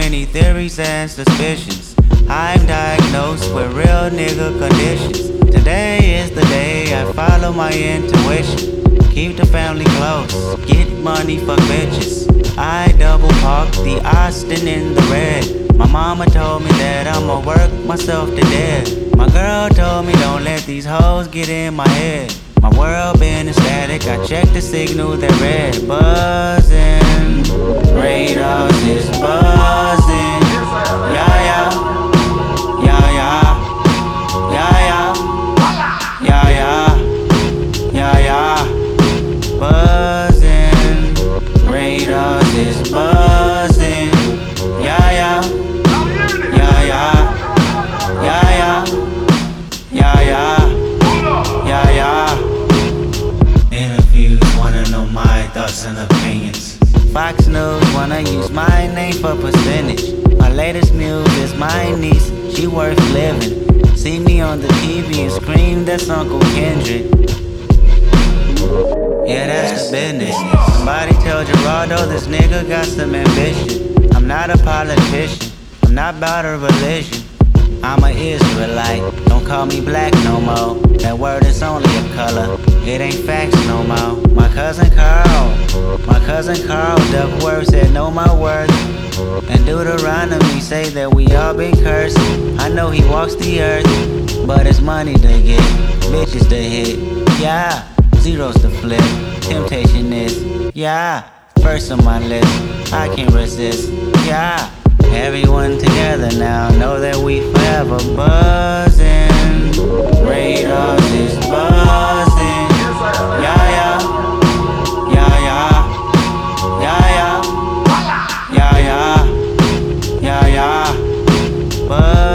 many theories and suspicions. I'm diagnosed with real nigga conditions. Today is the day I follow my intuition. Keep the family close, get money for bitches. I double park the Austin in the red. My mama told me that I'ma work myself to death. My girl told me don't let these hoes get in my head. My world been static, I check the signal, they're red. Buzzing, radars is buzzing. Yeah, yeah, yeah, yeah, yeah, yeah, yeah, yeah, yeah. Buzzing, radars is buzzing. Yeah, yeah, yeah, yeah, yeah, yeah, yeah, yeah, yeah, yeah. Interviews wanna know my thoughts and opinions. Fox News wanna use my name for percentage. My latest news is my niece, she worth living. See me on the TV and scream, that's Uncle Kendrick. Yeah, that's the business. Somebody tell Gerardo this nigga got some ambition. I'm not a politician, I'm not about a religion. I'm an Israelite, don't call me black no more. That word is only a color, it ain't facts no more. My cousin Carl, Duckworth said know my worth. And Deuteronomy say that we all been cursed. I know he walks the earth, but it's money to get, bitches to hit. Yeah, zeros to flip, temptation is, yeah, first on my list, I can't resist, yeah. Everyone together now, know that we forever buzzing. Radars is buzzing. Yeah, yeah, yeah, yeah, yeah, yeah, yeah, yeah, yeah, yeah.